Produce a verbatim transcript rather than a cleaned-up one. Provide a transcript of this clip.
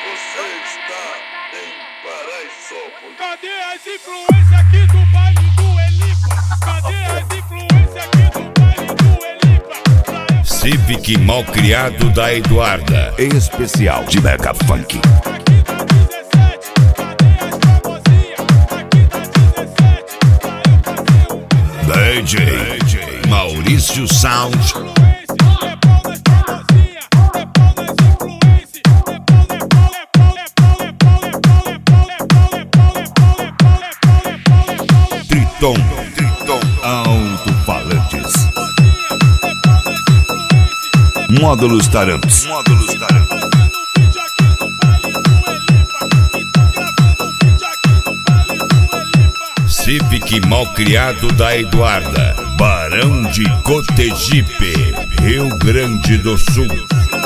Você está em Paraisópolis. Cadê as influências aqui do baile do Elipa? Cadê as influências aqui do baile do Elipa? Civic Malcriado da Eduarda, em especial de Mega Funk. Aqui tá dezessete, cadê as famosinhas? Aqui tá dezessete, caiu pra ser um D J, D J Maurício Sound. Triton, Triton Alto-Falantes. Módulos Taramps. Módulos Taramps. Civic Malcriado da Eduarda, Barão de Cotegipe, Rio Grande do Sul.